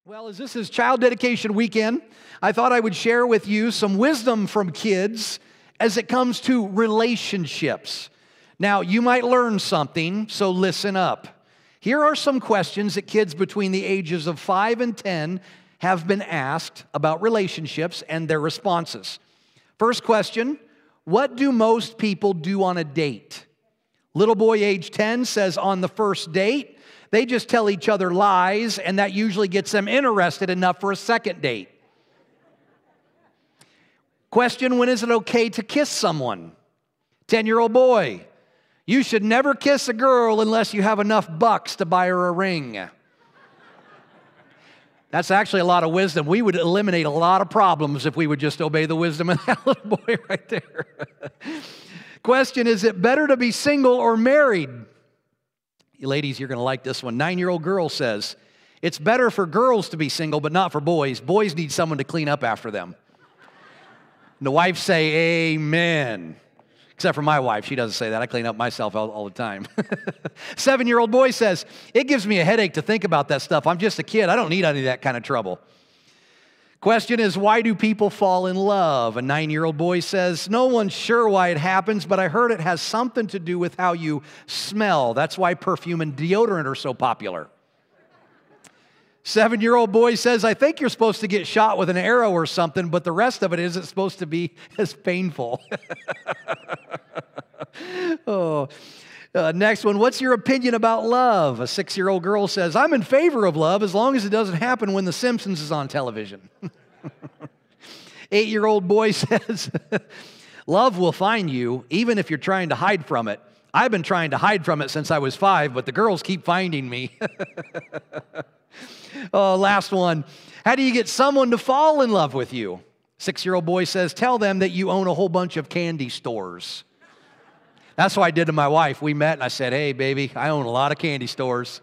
Well, as this is Child Dedication Weekend, I thought I would share with you some wisdom from kids as it comes to relationships. Now, you might learn something, so listen up. Here are some questions that kids between the ages of 5 and 10 have been asked about relationships and their responses. First question, what do most people do on a date? Little boy age 10 says on the first date, they just tell each other lies, and that usually gets them interested enough for a second date. Question, when is it okay to kiss someone? 10-year-old boy, you should never kiss a girl unless you have enough bucks to buy her a ring. That's actually a lot of wisdom. We would eliminate a lot of problems if we would just obey the wisdom of that little boy right there. Question, is it better to be single or married? You ladies, you're going to like this one. 9-year-old girl says, it's better for girls to be single, but not for boys. Boys need someone to clean up after them. And the wives say, amen. Except for my wife. She doesn't say that. I clean up myself all the time. 7-year-old boy says, it gives me a headache to think about that stuff. I'm just a kid. I don't need any of that kind of trouble. Question is, why do people fall in love? A 9-year-old boy says, no one's sure why it happens, but I heard it has something to do with how you smell. That's why perfume and deodorant are so popular. 7-year-old boy says, I think you're supposed to get shot with an arrow or something, but the rest of it isn't supposed to be as painful. Next one, what's your opinion about love? A 6-year-old girl says, I'm in favor of love as long as it doesn't happen when The Simpsons is on television. 8-year-old boy says, love will find you even if you're trying to hide from it. I've been trying to hide from it since I was 5, but the girls keep finding me. Last one, how do you get someone to fall in love with you? 6-year-old boy says, tell them that you own a whole bunch of candy stores. That's what I did to my wife. We met and I said, hey, baby, I own a lot of candy stores.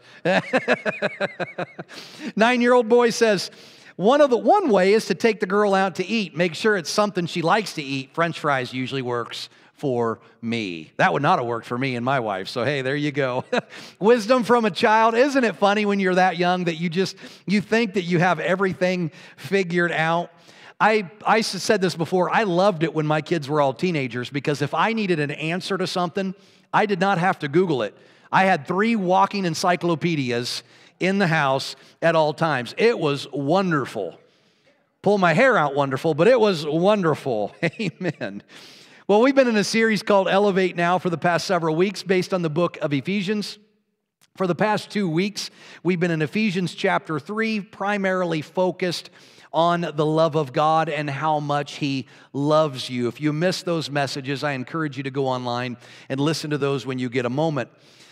9-year-old boy says, one way is to take the girl out to eat. Make sure it's something she likes to eat. French fries usually works for me. That would not have worked for me and my wife. So, hey, there you go. Wisdom from a child. Isn't it funny when you're that young that you think that you have everything figured out? I said this before, I loved it when my kids were all teenagers because if I needed an answer to something, I did not have to Google it. I had 3 walking encyclopedias in the house at all times. It was wonderful. Pull my hair out wonderful, but it was wonderful. Amen. Well, we've been in a series called Elevate Now for the past several weeks based on the book of Ephesians. For the past 2 weeks, we've been in Ephesians chapter 3, primarily focused on the love of God and how much He loves you. If you missed those messages, I encourage you to go online and listen to those when you get a moment.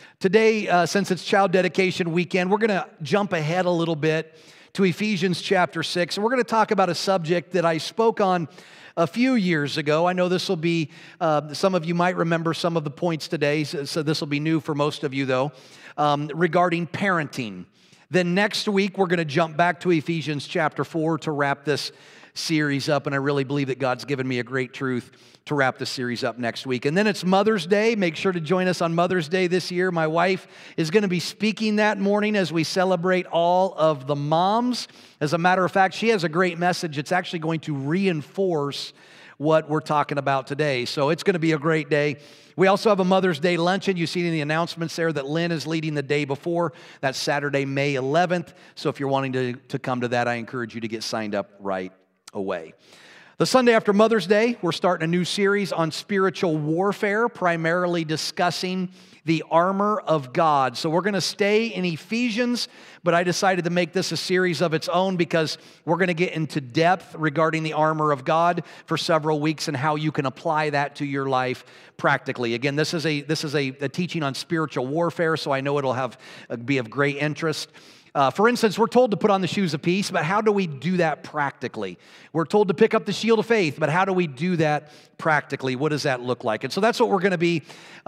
Today, since it's Child Dedication Weekend, we're going to jump ahead a little bit to Ephesians chapter 6, and we're going to talk about a subject that I spoke on a few years ago. I know this will be, some of you might remember some of the points today, so this will be new for most of you though, regarding parenting. Then next week, we're going to jump back to Ephesians chapter 4 to wrap this series up, and I really believe that God's given me a great truth to wrap this series up next week. And then it's Mother's Day. Make sure to join us on Mother's Day this year. My wife is going to be speaking that morning as we celebrate all of the moms. As a matter of fact, she has a great message. It's actually going to reinforce what we're talking about today. So it's going to be a great day. We also have a Mother's Day luncheon. You see in the announcements there that Lynn is leading the day before. That's Saturday, May 11th. So if you're wanting to come to that, I encourage you to get signed up right away. The Sunday after Mother's Day, we're starting a new series on spiritual warfare, primarily discussing the armor of God. So we're going to stay in Ephesians, but I decided to make this a series of its own because we're going to get into depth regarding the armor of God for several weeks and how you can apply that to your life practically. Again, this is a teaching on spiritual warfare, so I know it'll be of great interest. For instance, we're told to put on the shoes of peace, but how do we do that practically? We're told to pick up the shield of faith, but how do we do that practically? What does that look like? And so that's what we're going to be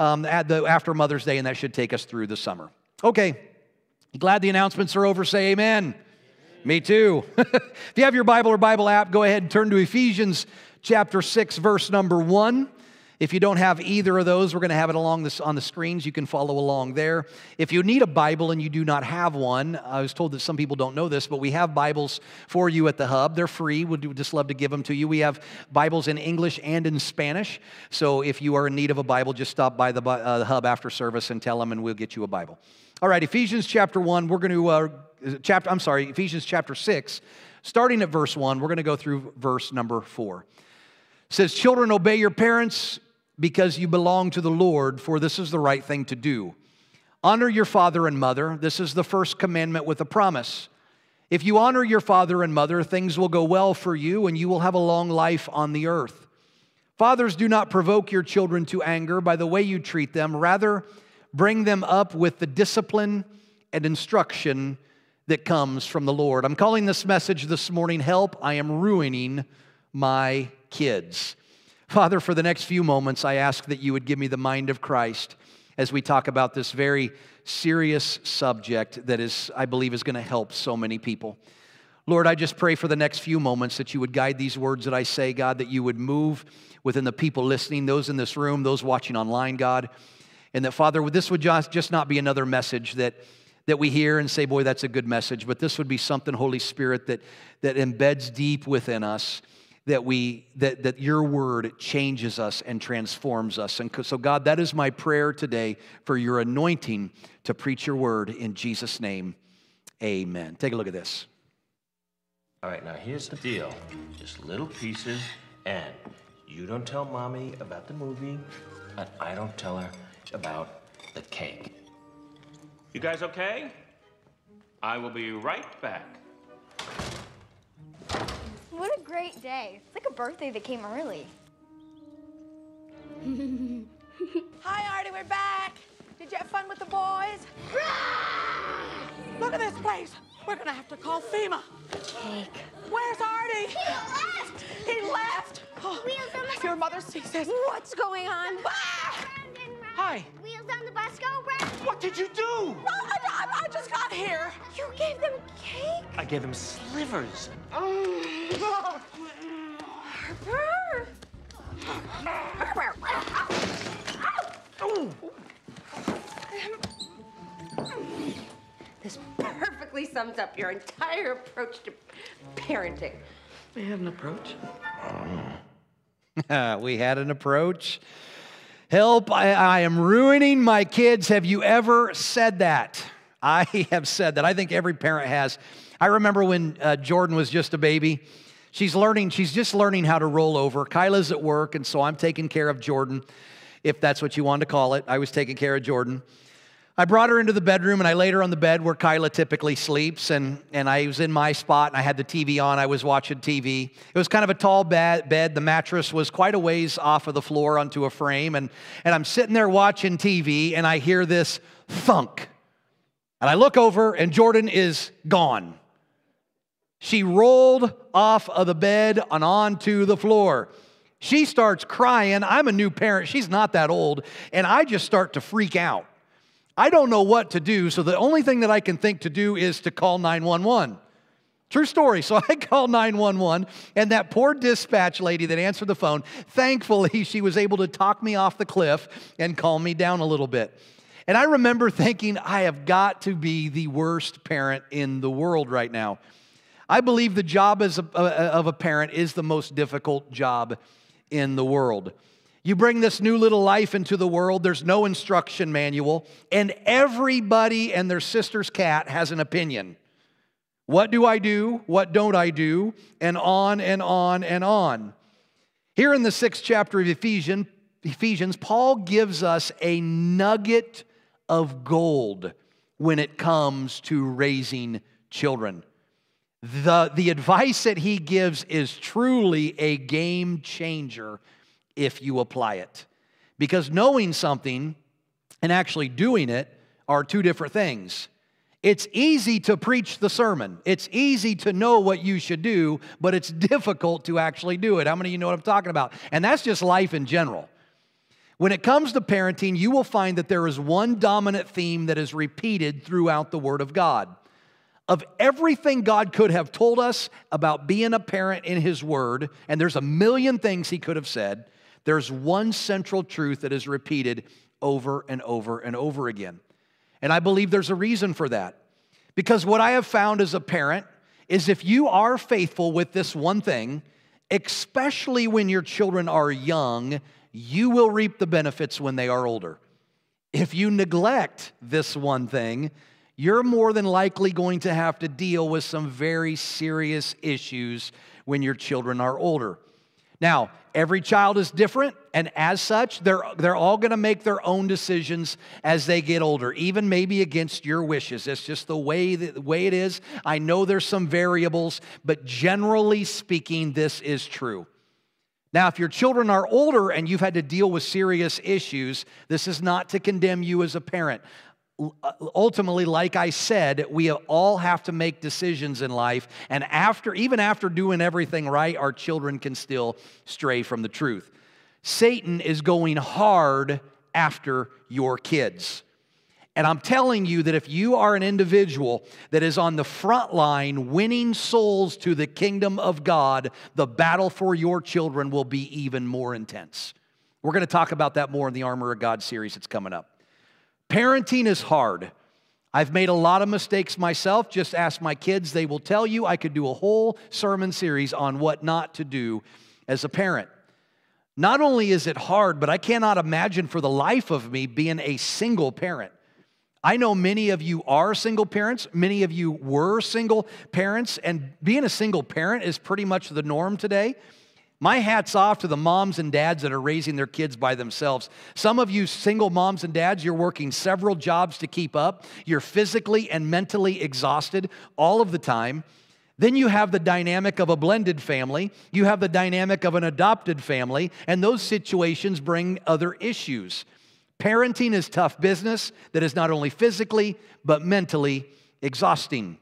after Mother's Day, and that should take us through the summer. Okay, glad the announcements are over. Say amen. Amen. Me too. If you have your Bible or Bible app, go ahead and turn to Ephesians chapter 6, verse number 1. If you don't have either of those, we're going to have it on the screens. You can follow along there. If you need a Bible and you do not have one, I was told that some people don't know this, but we have Bibles for you at the Hub. They're free. We'd just love to give them to you. We have Bibles in English and in Spanish. So if you are in need of a Bible, just stop by the Hub after service and tell them, and we'll get you a Bible. All right, Ephesians chapter 1, we're going to, Ephesians chapter 6, starting at verse 1, we're going to go through verse number 4. It says, "Children, obey your parents because you belong to the Lord, for this is the right thing to do. Honor your father and mother. This is the first commandment with a promise. If you honor your father and mother, things will go well for you, and you will have a long life on the earth. Fathers, do not provoke your children to anger by the way you treat them. Rather, bring them up with the discipline and instruction that comes from the Lord." I'm calling this message this morning, "Help, I am ruining my kids." Father, for the next few moments, I ask that you would give me the mind of Christ as we talk about this very serious subject that is, I believe, is going to help so many people. Lord, I just pray for the next few moments that you would guide these words that I say, God, that you would move within the people listening, those in this room, those watching online, God, and that, Father, this would just not be another message that we hear and say, boy, that's a good message, but this would be something, Holy Spirit, that embeds deep within us, that your word changes us and transforms us. And so, God, that is my prayer today for your anointing to preach your word in Jesus' name. Amen. Take a look at this. All right, now here's the deal. Just little pieces, and you don't tell Mommy about the movie, and I don't tell her about the cake. You guys okay? I will be right back. What a great day. It's like a birthday that came early. Hi, Artie, we're back. Did you have fun with the boys? Look at this place. We're gonna have to call FEMA. Cake. Where's Artie? He left! He left. Oh, Wheels on the if your mother sees this. What's going on? Ah! Brandon, Hi. Wheels on the bus, go, Brandon! What did you do? No, I just got here. You gave them cake? I gave him slivers. Harper! This perfectly sums up your entire approach to parenting. We have an approach. We had an approach. Help, I am ruining my kids. Have you ever said that? I have said that. I think every parent has. I remember when Jordan was just a baby. She's just learning how to roll over. Kyla's at work, and so I'm taking care of Jordan, if that's what you want to call it. I was taking care of Jordan. I brought her into the bedroom, and I laid her on the bed where Kyla typically sleeps, and I was in my spot, and I had the TV on. I was watching TV. It was kind of a tall bed. The mattress was quite a ways off of the floor onto a frame, and I'm sitting there watching TV, and I hear this thunk. And I look over, and Jordan is gone. She rolled off of the bed and onto the floor. She starts crying. I'm a new parent. She's not that old, and I just start to freak out. I don't know what to do, so the only thing that I can think to do is to call 911. True story. So I called 911, and that poor dispatch lady that answered the phone, thankfully, she was able to talk me off the cliff and calm me down a little bit. And I remember thinking, I have got to be the worst parent in the world right now. I believe the job of a parent is the most difficult job in the world. You bring this new little life into the world, there's no instruction manual, and everybody and their sister's cat has an opinion. What do I do? What don't I do? And on and on and on. Here in the 6th chapter of Ephesians, Paul gives us a nugget of gold when it comes to raising children. The advice that he gives is truly a game changer if you apply it. Because knowing something and actually doing it are two different things. It's easy to preach the sermon. It's easy to know what you should do, but it's difficult to actually do it. How many of you know what I'm talking about? And that's just life in general. When it comes to parenting, you will find that there is one dominant theme that is repeated throughout the Word of God. Of everything God could have told us about being a parent in His Word, and there's a million things He could have said, There's one central truth that is repeated over and over and over again. And I believe there's a reason for that. Because what I have found as a parent is if you are faithful with this one thing, especially when your children are young, you will reap the benefits when they are older. If you neglect this one thing, you're more than likely going to have to deal with some very serious issues when your children are older. Now, every child is different, and as such, they're all going to make their own decisions as they get older, even maybe against your wishes. It's just the way it is. I know there's some variables, but generally speaking, this is true. Now, if your children are older and you've had to deal with serious issues, this is not to condemn you as a parent. Ultimately, like I said, we all have to make decisions in life, and even after doing everything right, our children can still stray from the truth. Satan is going hard after your kids. And I'm telling you that if you are an individual that is on the front line winning souls to the kingdom of God, the battle for your children will be even more intense. We're going to talk about that more in the Armor of God series that's coming up. Parenting is hard. I've made a lot of mistakes myself. Just ask my kids. They will tell you. I could do a whole sermon series on what not to do as a parent. Not only is it hard, but I cannot imagine for the life of me being a single parent. I know many of you are single parents. Many of you were single parents. And being a single parent is pretty much the norm today. My hat's off to the moms and dads that are raising their kids by themselves. Some of you single moms and dads, you're working several jobs to keep up. You're physically and mentally exhausted all of the time. Then you have the dynamic of a blended family. You have the dynamic of an adopted family, and those situations bring other issues. Parenting is tough business that is not only physically, but mentally exhausting.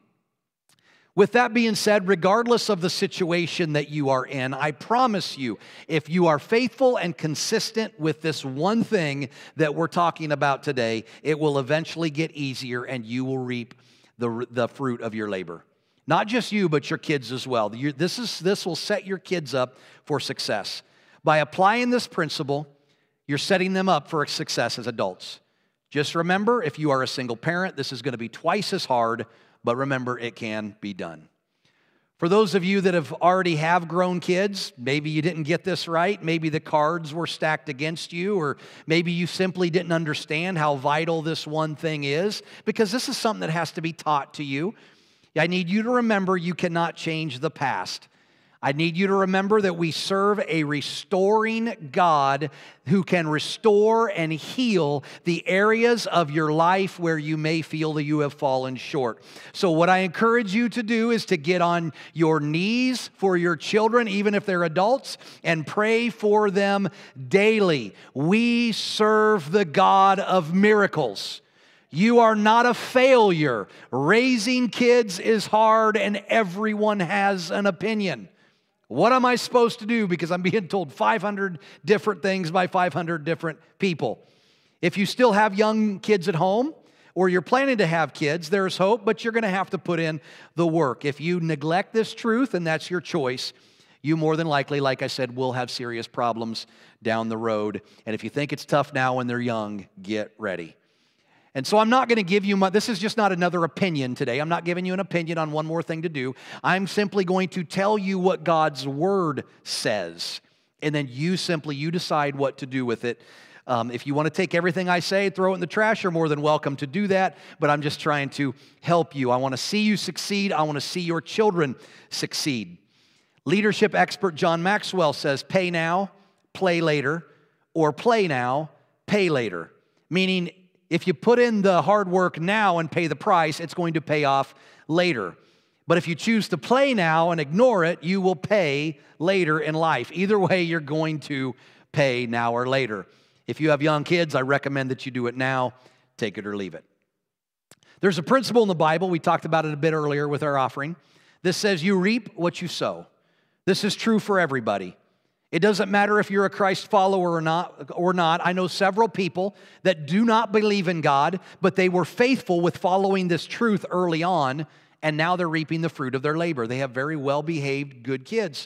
With that being said, regardless of the situation that you are in, I promise you, if you are faithful and consistent with this one thing that we're talking about today, it will eventually get easier and you will reap the fruit of your labor. Not just you, but your kids as well. This will set your kids up for success. By applying this principle, you're setting them up for success as adults. Just remember, if you are a single parent, this is going to be twice as hard, but remember, it can be done. For those of you that already have grown kids, maybe you didn't get this right. Maybe the cards were stacked against you, or maybe you simply didn't understand how vital this one thing is, because this is something that has to be taught to you. I need you to remember you cannot change the past. I need you to remember that we serve a restoring God who can restore and heal the areas of your life where you may feel that you have fallen short. So what I encourage you to do is to get on your knees for your children, even if they're adults, and pray for them daily. We serve the God of miracles. You are not a failure. Raising kids is hard, and everyone has an opinion. What am I supposed to do? Because I'm being told 500 different things by 500 different people. If you still have young kids at home, or you're planning to have kids, there's hope, but you're going to have to put in the work. If you neglect this truth, and that's your choice, you more than likely, like I said, will have serious problems down the road. And if you think it's tough now when they're young, get ready. And so I'm not going to give you this is just not another opinion today. I'm not giving you an opinion on one more thing to do. I'm simply going to tell you what God's Word says. And then you decide what to do with it. If you want to take everything I say, throw it in the trash, you're more than welcome to do that. But I'm just trying to help you. I want to see you succeed. I want to see your children succeed. Leadership expert John Maxwell says, pay now, play later, or play now, pay later. Meaning, if you put in the hard work now and pay the price, it's going to pay off later. But if you choose to play now and ignore it, you will pay later in life. Either way, you're going to pay now or later. If you have young kids, I recommend that you do it now. Take it or leave it. There's a principle in the Bible. We talked about it a bit earlier with our offering. This says you reap what you sow. This is true for everybody. It doesn't matter if you're a Christ follower or not. I know several people that do not believe in God, but they were faithful with following this truth early on, and now they're reaping the fruit of their labor. They have very well-behaved, good kids.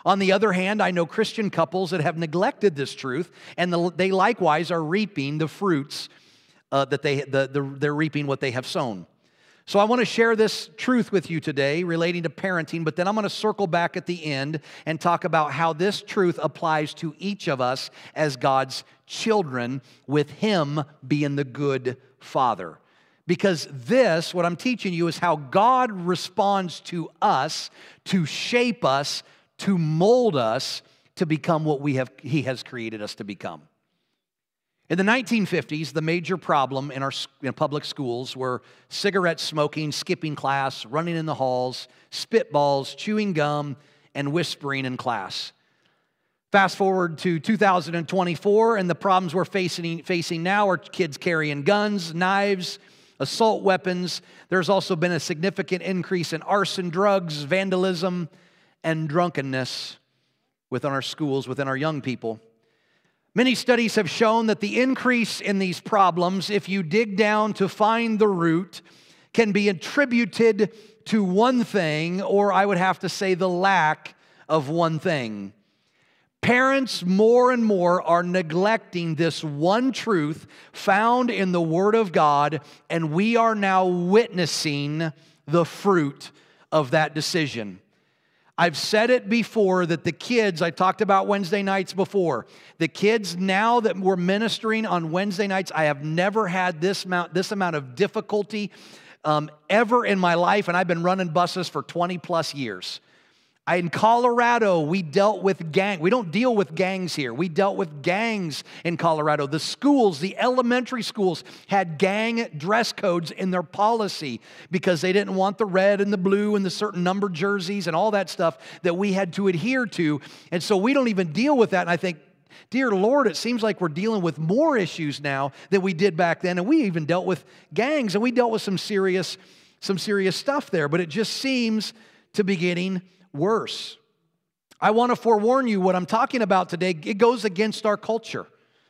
On the other hand, I know Christian couples that have neglected this truth, and they likewise are reaping the fruits that they're reaping what they have sown. So I want to share this truth with you today relating to parenting, but then I'm going to circle back at the end and talk about how this truth applies to each of us as God's children, with Him being the good Father. Because this, what I'm teaching you, is how God responds to us, to shape us, to mold us, to become what He has created us to become. In the 1950s, the major problem in public schools were cigarette smoking, skipping class, running in the halls, spitballs, chewing gum, and whispering in class. Fast forward to 2024, and the problems we're facing now are kids carrying guns, knives, assault weapons. There's also been a significant increase in arson, drugs, vandalism, and drunkenness within our schools, within our young people. Many studies have shown that the increase in these problems, if you dig down to find the root, can be attributed to one thing, or I would have to say the lack of one thing. Parents more and more are neglecting this one truth found in the Word of God, and we are now witnessing the fruit of that decision. I've said it before that the kids, I talked about Wednesday nights before, the kids now that we're ministering on Wednesday nights, I have never had this amount of difficulty ever in my life, and I've been running buses for 20 plus years. In Colorado, we dealt with gangs. We don't deal with gangs here. We dealt with gangs in Colorado. The schools, the elementary schools, had gang dress codes in their policy because they didn't want the red and the blue and the certain number jerseys and all that stuff that we had to adhere to. And so we don't even deal with that. And I think, dear Lord, it seems like we're dealing with more issues now than we did back then. And we even dealt with gangs, and we dealt with some serious stuff there. But it just seems to be getting worse. I want to forewarn you, what I'm talking about today, it goes against our culture.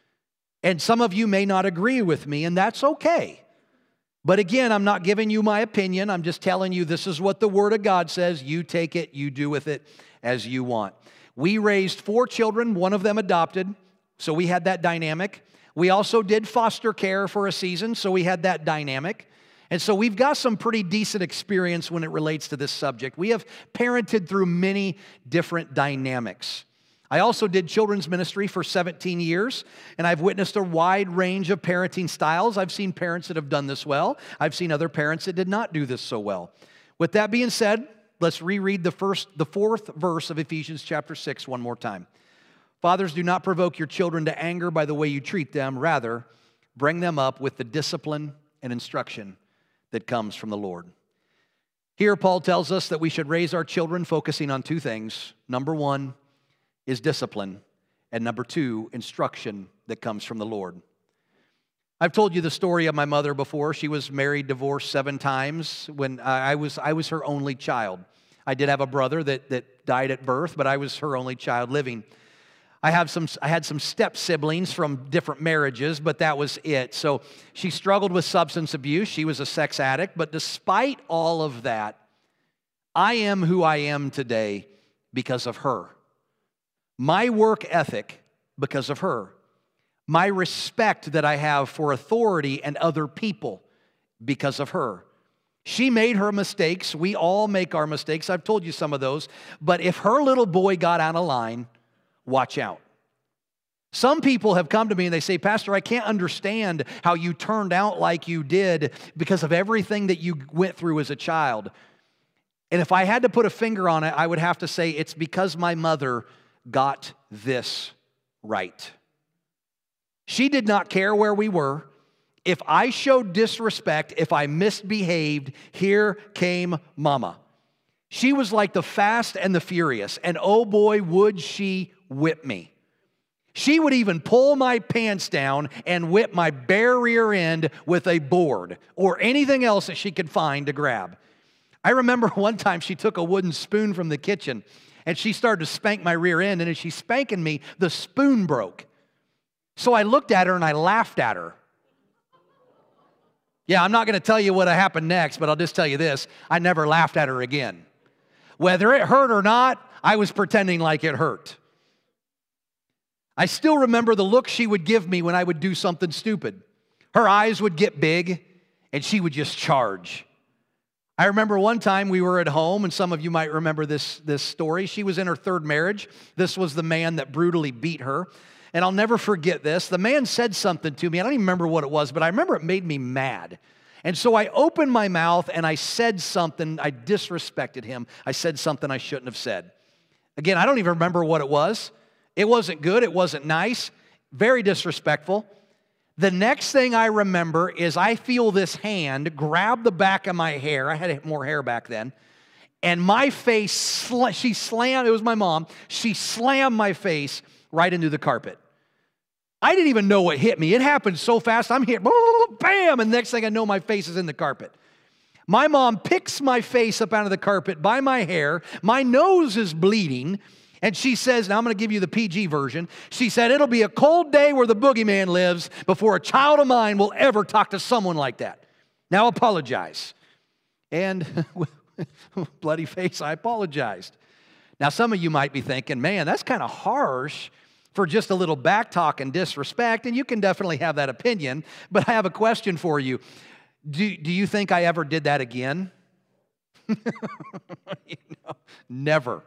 And some of you may not agree with me, and that's okay. But again, I'm not giving you my opinion. I'm just telling you this is what the Word of God says. You take it, you do with it as you want. We raised 4 children, one of them adopted, so we had that dynamic. We also did foster care for a season, so we had that dynamic. And so we've got some pretty decent experience when it relates to this subject. We have parented through many different dynamics. I also did children's ministry for 17 years, and I've witnessed a wide range of parenting styles. I've seen parents that have done this well. I've seen other parents that did not do this so well. With that being said, let's reread the 4th verse of Ephesians chapter 6 one more time. Fathers, do not provoke your children to anger by the way you treat them. Rather, bring them up with the discipline and instruction that comes from the Lord. Here, Paul tells us that we should raise our children focusing on 2 things. Number 1 is discipline, and number 2, instruction that comes from the Lord. I've told you the story of my mother before. She was married, divorced 7 times. When I was her only child. I did have a brother that died at birth, but I was her only child living. I had some step siblings from different marriages, but that was it. So she struggled with substance abuse. She was a sex addict. But despite all of that, I am who I am today because of her. My work ethic because of her. My respect that I have for authority and other people because of her. She made her mistakes. We all make our mistakes. I've told you some of those. But if her little boy got out of line, watch out. Some people have come to me and they say, Pastor, I can't understand how you turned out like you did because of everything that you went through as a child. And if I had to put a finger on it, I would have to say it's because my mother got this right. She did not care where we were. If I showed disrespect, if I misbehaved, here came Mama. She was like the Fast and the Furious, and oh boy, would she whip me. She would even pull my pants down and whip my bare rear end with a board or anything else that she could find to grab. I remember one time she took a wooden spoon from the kitchen and she started to spank my rear end, and as she's spanking me, the spoon broke. So I looked at her and I laughed at her. Yeah, I'm not going to tell you what happened next, but I'll just tell you this. I never laughed at her again. Whether it hurt or not, I was pretending like it hurt. I still remember the look she would give me when I would do something stupid. Her eyes would get big, and she would just charge. I remember one time we were at home, and some of you might remember this story. She was in her third marriage. This was the man that brutally beat her. And I'll never forget this. The man said something to me. I don't even remember what it was, but I remember it made me mad. And so I opened my mouth and I said something. I disrespected him. I said something I shouldn't have said. Again, I don't even remember what it was. It wasn't good. It wasn't nice. Very disrespectful. The next thing I remember is I feel this hand grab the back of my hair. I had more hair back then. And my face, she slammed, it was my mom, she slammed my face right into the carpet. I didn't even know what hit me. It happened so fast. I'm here, bam, and the next thing I know, my face is in the carpet. My mom picks my face up out of the carpet by my hair. My nose is bleeding. And she says, now I'm going to give you the PG version. She said, it'll be a cold day where the boogeyman lives before a child of mine will ever talk to someone like that. Now apologize. And with bloody face, I apologized. Now some of you might be thinking, man, that's kind of harsh for just a little back talk and disrespect. And you can definitely have that opinion. But I have a question for you. Do you think I ever did that again? Never.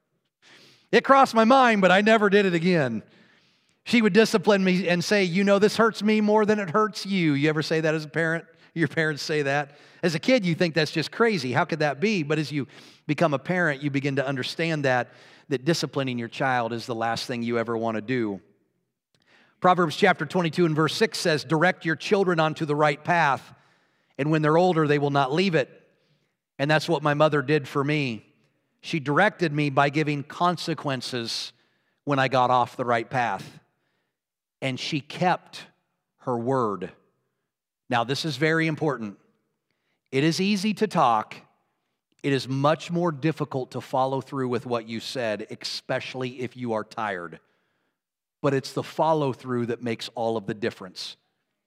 It crossed my mind, but I never did it again. She would discipline me and say, you know, this hurts me more than it hurts you. You ever say that as a parent? Your parents say that? As a kid, you think that's just crazy. How could that be? But as you become a parent, you begin to understand that disciplining your child is the last thing you ever want to do. Proverbs chapter 22 and verse 6 says, direct your children onto the right path, and when they're older, they will not leave it. And that's what my mother did for me. She directed me by giving consequences when I got off the right path. And she kept her word. Now, this is very important. It is easy to talk. It is much more difficult to follow through with what you said, especially if you are tired. But it's the follow-through that makes all of the difference.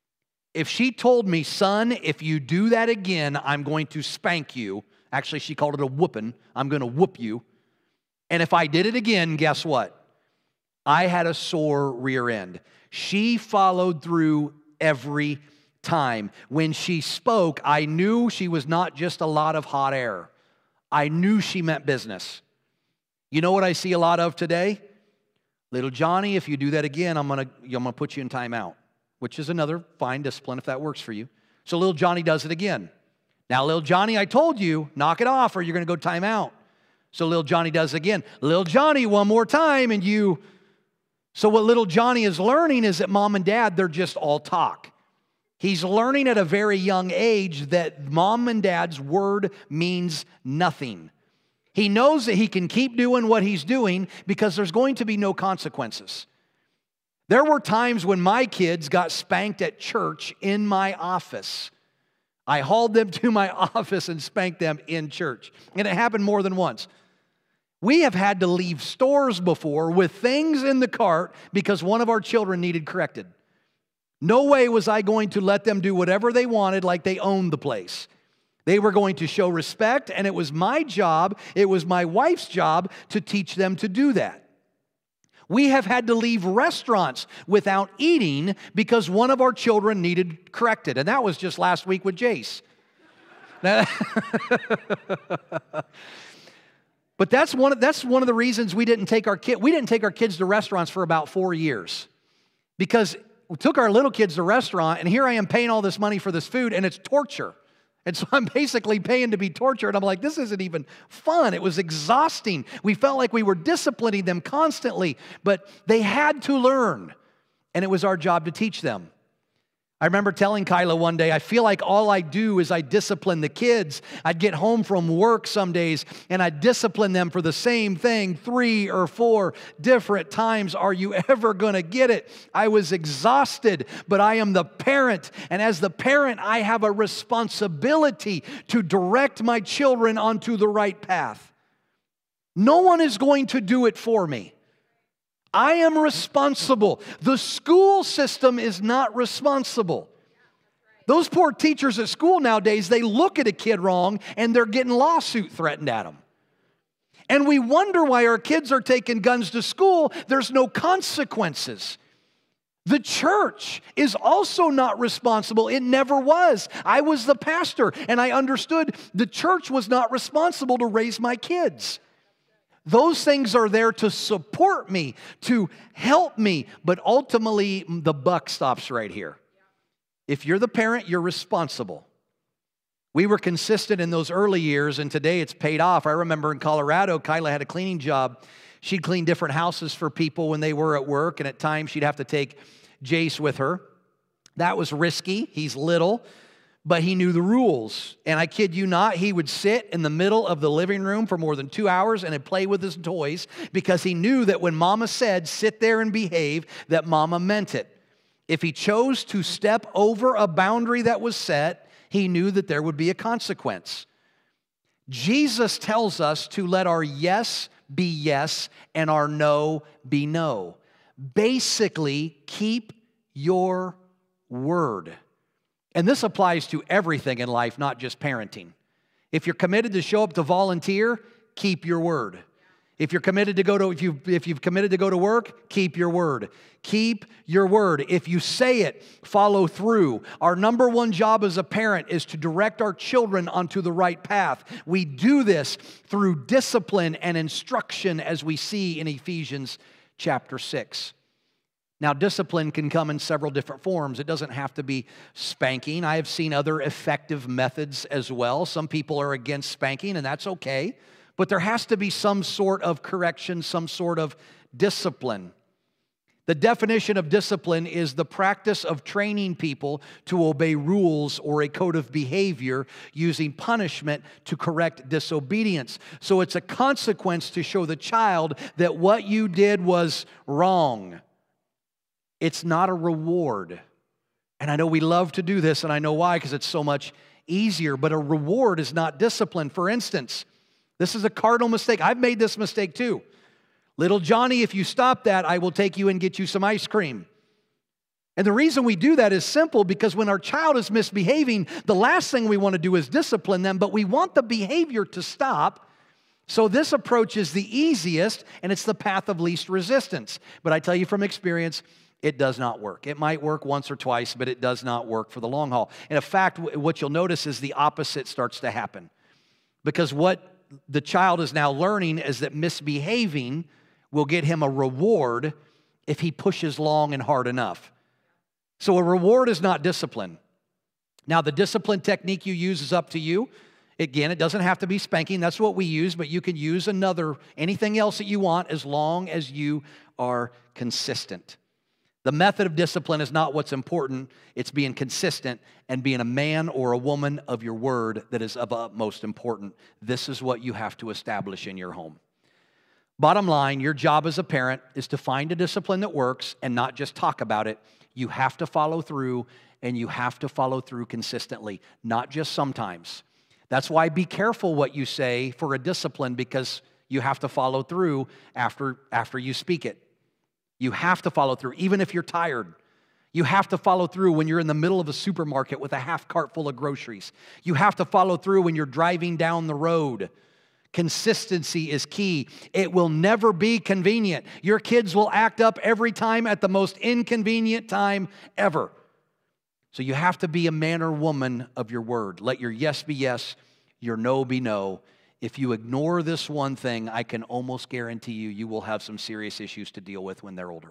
If she told me, son, if you do that again, I'm going to spank you. Actually, she called it a whooping. I'm going to whoop you. And if I did it again, guess what? I had a sore rear end. She followed through every time. When she spoke, I knew she was not just a lot of hot air. I knew she meant business. You know what I see a lot of today? Little Johnny, if you do that again, I'm going to put you in timeout, which is another fine discipline if that works for you. So little Johnny does it again. Now, little Johnny, I told you, knock it off or you're going to go time out. So little Johnny does it again. Little Johnny, one more time, and you... So what little Johnny is learning is that mom and dad, they're just all talk. He's learning at a very young age that mom and dad's word means nothing. He knows that he can keep doing what he's doing because there's going to be no consequences. There were times when my kids got spanked at church in my office. I hauled them to my office and spanked them in church. And it happened more than once. We have had to leave stores before with things in the cart because one of our children needed corrected. No way was I going to let them do whatever they wanted like they owned the place. They were going to show respect, and it was my job, it was my wife's job to teach them to do that. We have had to leave restaurants without eating because one of our children needed corrected. And that was just last week with Jace. But that's one of the reasons we didn't take our kids to restaurants for about 4 years. Because we took our little kids to a restaurant, and here I am paying all this money for this food, and it's torture. And so I'm basically paying to be tortured. I'm like, this isn't even fun. It was exhausting. We felt like we were disciplining them constantly, but they had to learn, and it was our job to teach them. I remember telling Kyla one day, I feel like all I do is I discipline the kids. I'd get home from work some days, and I'd discipline them for the same thing 3 or 4 different times. Are you ever going to get it? I was exhausted, but I am the parent, and as the parent, I have a responsibility to direct my children onto the right path. No one is going to do it for me. I am responsible. The school system is not responsible. Those poor teachers at school nowadays, they look at a kid wrong and they're getting lawsuit threatened at them. And we wonder why our kids are taking guns to school. There's no consequences. The church is also not responsible. It never was. I was the pastor, and I understood the church was not responsible to raise my kids. Those things are there to support me, to help me, but ultimately the buck stops right here. If you're the parent, you're responsible. We were consistent in those early years, and today it's paid off. I remember in Colorado, Kyla had a cleaning job. She'd clean different houses for people when they were at work, and at times she'd have to take Jace with her. That was risky. He's little, but he knew the rules. And I kid you not, he would sit in the middle of the living room for more than 2 hours and he'd play with his toys because he knew that when Mama said, sit there and behave, that Mama meant it. If he chose to step over a boundary that was set, he knew that there would be a consequence. Jesus tells us to let our yes be yes and our no be no. Basically, keep your word. And this applies to everything in life, not just parenting. If you're committed to show up to volunteer, keep your word. If you're committed to go to, if you've committed to go to work, keep your word. Keep your word. If you say it, follow through. Our number one job as a parent is to direct our children onto the right path. We do this through discipline and instruction, as we see in Ephesians chapter 6. Now, discipline can come in several different forms. It doesn't have to be spanking. I have seen other effective methods as well. Some people are against spanking, and that's okay. But there has to be some sort of correction, some sort of discipline. The definition of discipline is the practice of training people to obey rules or a code of behavior using punishment to correct disobedience. So it's a consequence to show the child that what you did was wrong. It's not a reward. And I know we love to do this, and I know why, because it's so much easier. But a reward is not discipline. For instance, this is a cardinal mistake. I've made this mistake too. Little Johnny, if you stop that, I will take you and get you some ice cream. And the reason we do that is simple, because when our child is misbehaving, the last thing we want to do is discipline them, but we want the behavior to stop. So this approach is the easiest, and it's the path of least resistance. But I tell you from experience, it does not work. It might work once or twice, but it does not work for the long haul. And in fact, what you'll notice is the opposite starts to happen. Because what the child is now learning is that misbehaving will get him a reward if he pushes long and hard enough. So a reward is not discipline. Now, the discipline technique you use is up to you. Again, it doesn't have to be spanking. That's what we use, but you can use anything else that you want as long as you are consistent. The method of discipline is not what's important. It's being consistent and being a man or a woman of your word that is of utmost importance. This is what you have to establish in your home. Bottom line, your job as a parent is to find a discipline that works and not just talk about it. You have to follow through, and you have to follow through consistently, not just sometimes. That's why be careful what you say for a discipline, because you have to follow through after you speak it. You have to follow through, even if you're tired. You have to follow through when you're in the middle of a supermarket with a half cart full of groceries. You have to follow through when you're driving down the road. Consistency is key. It will never be convenient. Your kids will act up every time at the most inconvenient time ever. So you have to be a man or woman of your word. Let your yes be yes, your no be no. If you ignore this one thing, I can almost guarantee you will have some serious issues to deal with when they're older.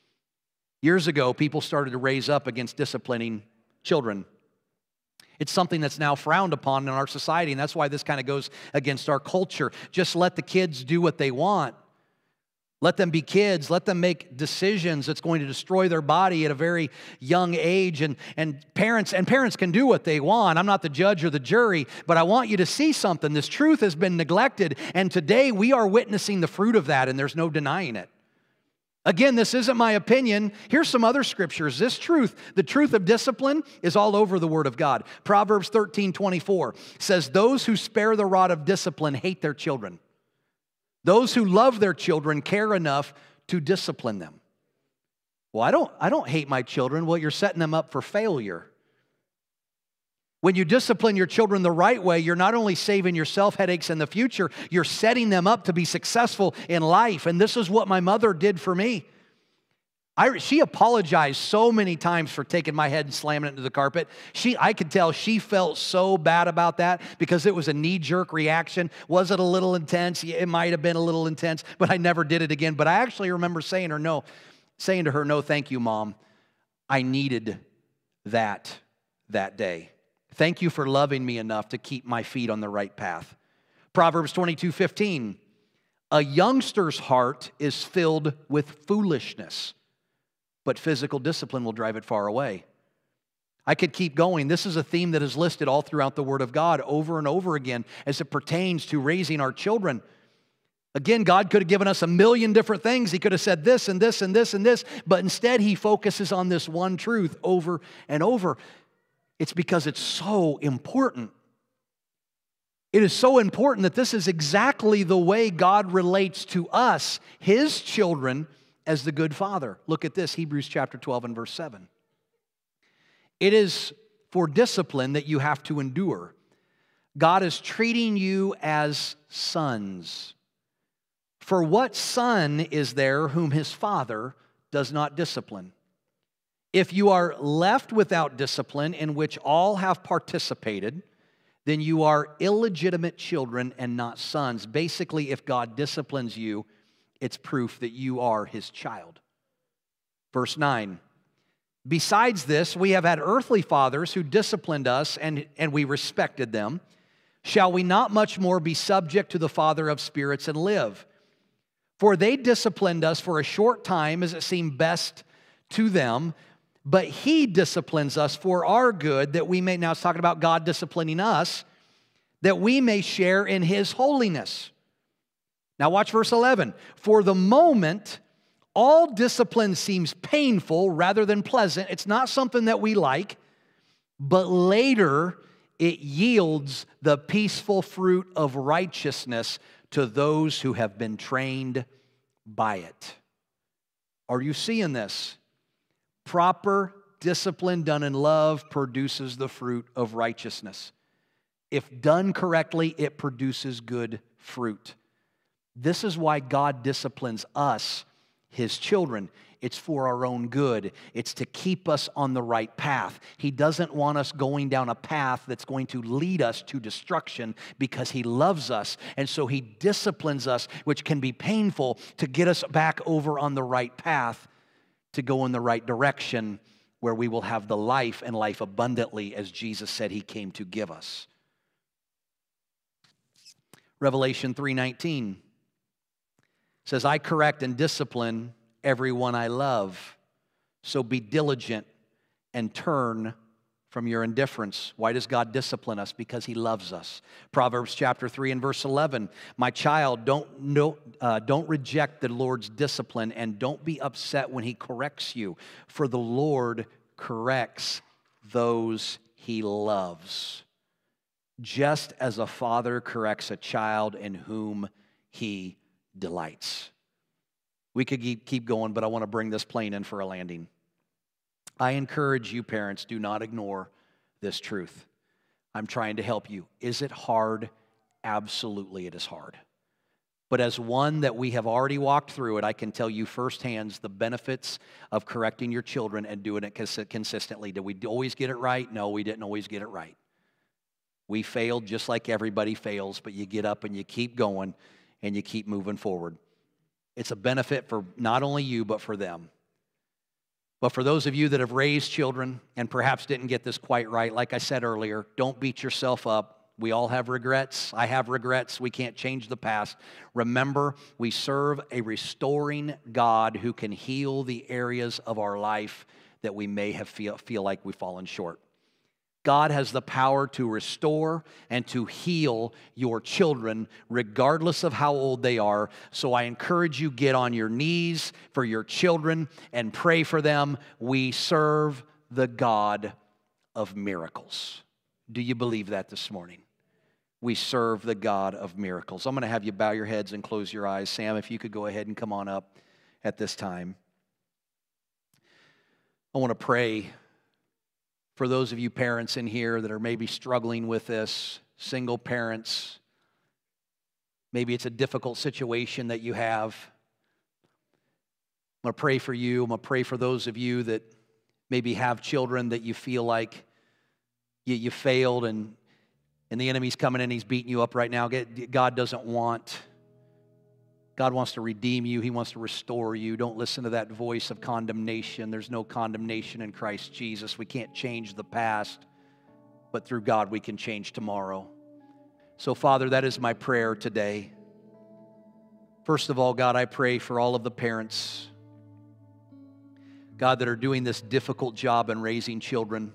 Years ago, people started to raise up against disciplining children. It's something that's now frowned upon in our society, and that's why this kind of goes against our culture. Just let the kids do what they want. Let them be kids. Let them make decisions that's going to destroy their body at a very young age. And parents can do what they want. I'm not the judge or the jury, but I want you to see something. This truth has been neglected, and today we are witnessing the fruit of that, and there's no denying it. Again, this isn't my opinion. Here's some other scriptures. This truth, the truth of discipline, is all over the Word of God. Proverbs 13:24 says, "Those who spare the rod of discipline hate their children. Those who love their children care enough to discipline them." Well, I don't hate my children. Well, you're setting them up for failure. When you discipline your children the right way, you're not only saving yourself headaches in the future, you're setting them up to be successful in life. And this is what my mother did for me. She apologized so many times for taking my head and slamming it into the carpet. I could tell she felt so bad about that because it was a knee-jerk reaction. Was it a little intense? Yeah, it might have been a little intense, but I never did it again. But I actually remember saying to her, no, thank you, Mom. I needed that day. Thank you for loving me enough to keep my feet on the right path. Proverbs 22:15. A youngster's heart is filled with foolishness, but physical discipline will drive it far away. I could keep going. This is a theme that is listed all throughout the Word of God over and over again as it pertains to raising our children. Again, God could have given us a million different things. He could have said this and this and this and this, but instead He focuses on this one truth over and over. It's because it's so important. It is so important that this is exactly the way God relates to us, His children, as the good Father. Look at this, Hebrews chapter 12 and verse 7. It is for discipline that you have to endure. God is treating you as sons. For what son is there whom his father does not discipline? If you are left without discipline, in which all have participated, then you are illegitimate children and not sons. Basically, if God disciplines you, it's proof that you are His child. Verse 9. Besides this, we have had earthly fathers who disciplined us, and we respected them. Shall we not much more be subject to the Father of spirits and live? For they disciplined us for a short time as it seemed best to them, but He disciplines us for our good, that we may, now it's talking about God disciplining us, that we may share in His holiness. Now watch verse 11. For the moment, all discipline seems painful rather than pleasant. It's not something that we like, but later it yields the peaceful fruit of righteousness to those who have been trained by it. Are you seeing this? Proper discipline done in love produces the fruit of righteousness. If done correctly, it produces good fruit. This is why God disciplines us, His children. It's for our own good. It's to keep us on the right path. He doesn't want us going down a path that's going to lead us to destruction because He loves us. And so He disciplines us, which can be painful, to get us back over on the right path, to go in the right direction where we will have the life and life abundantly as Jesus said He came to give us. Revelation 3:19 says, I correct and discipline everyone I love, so be diligent and turn from your indifference. Why does God discipline us? Because He loves us. Proverbs chapter 3 and verse 11, my child, don't reject the Lord's discipline and don't be upset when He corrects you, for the Lord corrects those He loves, just as a father corrects a child in whom He delights. We could keep going, but I want to bring this plane in for a landing. I encourage you, parents, do not ignore this truth. I'm trying to help you. Is it hard? Absolutely, it is hard. But as one that we have already walked through it, I can tell you firsthand the benefits of correcting your children and doing it consistently. Did we always get it right? No, we didn't always get it right. We failed just like everybody fails, but you get up and you keep going and you keep moving forward. It's a benefit for not only you, but for them. But for those of you that have raised children and perhaps didn't get this quite right, like I said earlier, don't beat yourself up. We all have regrets. I have regrets. We can't change the past. Remember, we serve a restoring God who can heal the areas of our life that we may have feel like we've fallen short. God has the power to restore and to heal your children regardless of how old they are. So I encourage you, get on your knees for your children and pray for them. We serve the God of miracles. Do you believe that this morning? We serve the God of miracles. I'm going to have you bow your heads and close your eyes. Sam, if you could go ahead and come on up at this time. I want to pray For those of you parents in here that are maybe struggling with this, single parents, maybe it's a difficult situation that you have. I'm going to pray for you. I'm going to pray for those of you that maybe have children that you feel like you failed and the enemy's coming in, he's beating you up right now. God wants to redeem you. He wants to restore you. Don't listen to that voice of condemnation. There's no condemnation in Christ Jesus. We can't change the past, but through God we can change tomorrow. So, Father, that is my prayer today. First of all, God, I pray for all of the parents, God, that are doing this difficult job in raising children.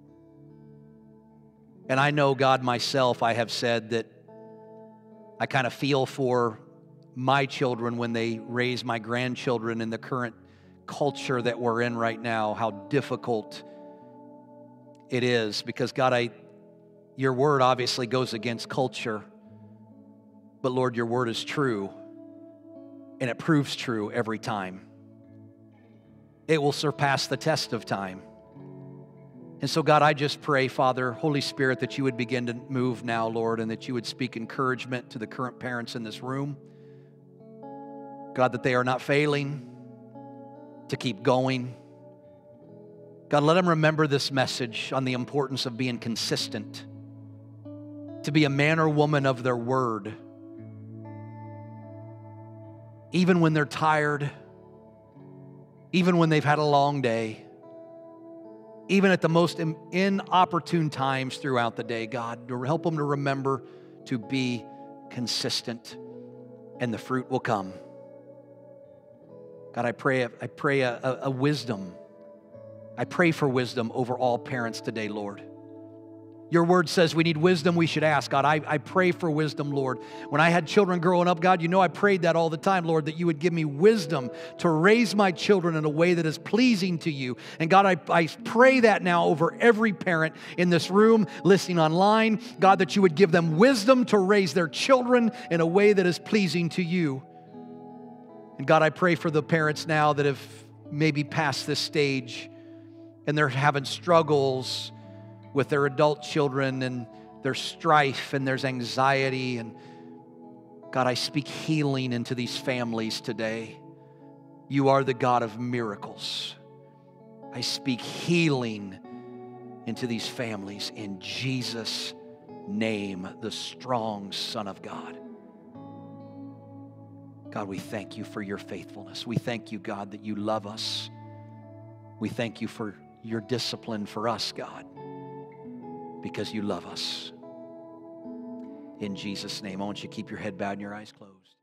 And I know, God, myself, I have said that I kind of feel for my children when they raise my grandchildren in the current culture that we're in right now, how difficult it is. Because, God, your word obviously goes against culture. But, Lord, your word is true. And it proves true every time. It will surpass the test of time. And so, God, I just pray, Father, Holy Spirit, that you would begin to move now, Lord, and that you would speak encouragement to the current parents in this room. God, that they are not failing, to keep going. God, let them remember this message on the importance of being consistent, to be a man or woman of their word, even when they're tired, even when they've had a long day, even at the most inopportune times throughout the day, God, to help them to remember to be consistent, and the fruit will come. God, I pray a wisdom. I pray for wisdom over all parents today, Lord. Your word says we need wisdom, we should ask. God, I pray for wisdom, Lord. When I had children growing up, God, you know I prayed that all the time, Lord, that you would give me wisdom to raise my children in a way that is pleasing to you. And God, I pray that now over every parent in this room, listening online. God, that you would give them wisdom to raise their children in a way that is pleasing to you. And God, I pray for the parents now that have maybe passed this stage and they're having struggles with their adult children, and there's strife and there's anxiety. And God, I speak healing into these families today. You are the God of miracles. I speak healing into these families in Jesus' name, the strong Son of God. God, we thank you for your faithfulness. We thank you, God, that you love us. We thank you for your discipline for us, God, because you love us. In Jesus' name, I want you to keep your head bowed and your eyes closed.